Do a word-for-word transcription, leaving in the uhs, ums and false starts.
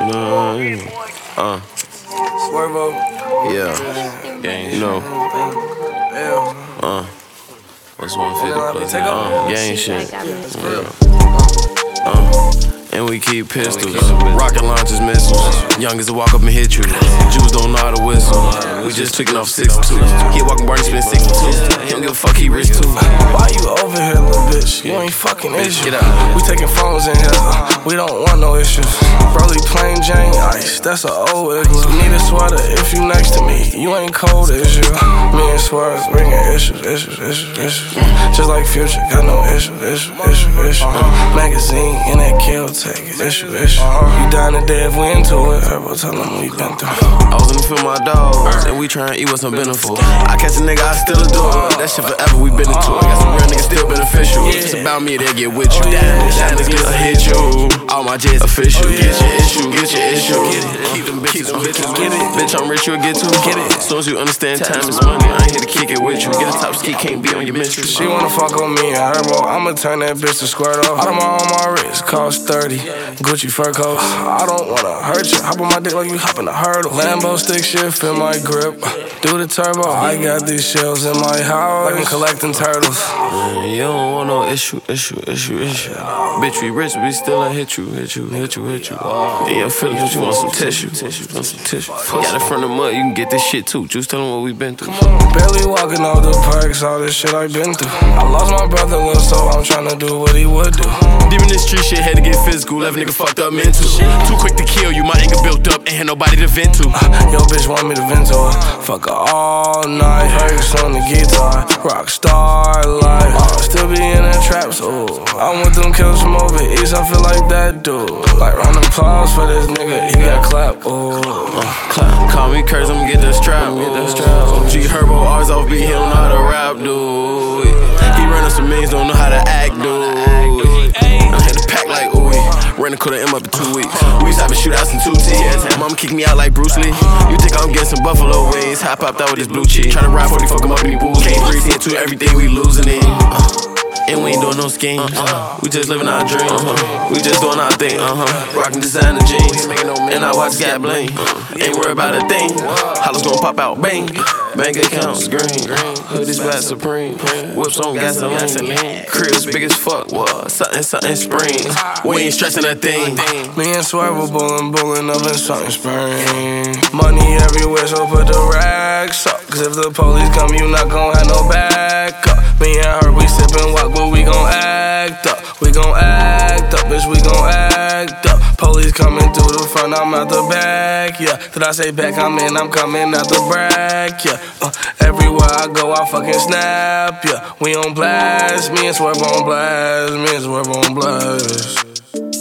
Uh. Swervo. Yeah. Gang, you know. Uh. What's one fifty plus? Uh, gang shit. Yeah. Uh. And we keep pistols, rocket launchers, missiles. Youngest to walk up and hit you. Jews don't know how to whistle. We just tweaking off six two. He walking Barney spin sixty-two. He don't give a fuck, he rich too. Why you over here, little bitch? You ain't fucking issue. Get out. We taking phones in here. We don't want no issues. Broly plain Jane ice. That's an old igloo. Need a sweater if you next to me. You ain't cold, is you? Me and Swerve bringing issues, issues, issues, issues. Just like Future, got no issues, issues, issues, issues. Magazine in that kill. Take it, issue, issue. You down to dead if we into it. Herbo, tell them we been through. I was in the field with my dogs, and we tryna eat what's unbeneficial. I catch a nigga, I still adore it. That shit forever, we been into it. Got some real niggas still beneficial. If it's about me, they'll get with you. That niggas will hit you. All my jets official. Get your issue, get your issue. Keep them bitches, them bitches, get it. Bitch, I'm rich, you'll get to get it. As soon as you understand time is money, I ain't here to kick it with you. Get a top ski, can't be on your mistress. She wanna fuck on me and Herbo, I'ma turn that bitch to squirt off. Out of my on my wrist, cost thirty. Gucci fur coats. I don't wanna hurt you. Hop on my dick like you hopping a hurdle. Lambo stick shift in my grip. Do the turbo. I got these shells in my house like I'm collecting turtles. Man, you don't want no issue, issue, issue, issue. Bitch, we rich, we still ain't hit you, hit you, hit you, hit you. In your feelings, you want some tissue, tissue, want some tissue. Got in front of mud, you can get this shit too. Just tell them what we been through. Barely walking off the perks, all this shit I been through. I lost my brother, little, so I'm tryna do what he would do. Deep in this street shit, had to get physical. Left a nigga fucked up mental. Too quick to kill you, my anger built up, ain't had nobody to vent to. Yo, bitch want me to vent to her. Fuck her all night. Perks on the guitar, rock star life. Still be in the trap, so I'm with them killers from over east. I feel like that dude. Like round of applause for this nigga, he got clap. Ooh. Uh, clap. Call me curse, I'ma get the strap. Get the strap. G Herbo, always off beat, he don't know how to rap, dude. He run up some means, don't know how to act, dude. I had to pack like ooey. Ran a quarter M up in two weeks. We used to have shootouts in two T's. Mama kicked me out like Bruce Lee. You think I'm getting some buffalo wings? Hop popped out with this blue cheese. Tryna ride forty, fuck him up in these booze. Can't breathe into everything, we losing it. Uh. And we ain't doing no schemes. Uh-huh. We just living our dream. Uh-huh. We just doing our thing. Uh-huh. Rockin' designer jeans. And I watch Gat Bling. Uh-huh. Ain't worried about a thing. Hollows gon' pop out, bang. Bank accounts green. Hoodies black supreme. Whips on gasoline. Cribs big as fuck. What? Something, something spring. We ain't stressing a thing. Me and Swerve were bullin', bullin' up in something spring. Money everywhere, so put the racks up. Cause if the police come, you not gon' have no backup. Me and her, we sippin' walk, but we gon' act up. We gon' act up, bitch, we gon' act up. Police coming through the front, I'm out the back, yeah. Did I say back, I'm in, I'm coming out the back, yeah. Uh, everywhere I go, I fucking snap, yeah. We on blast, me and Swerve on blast, me and Swerve on blast.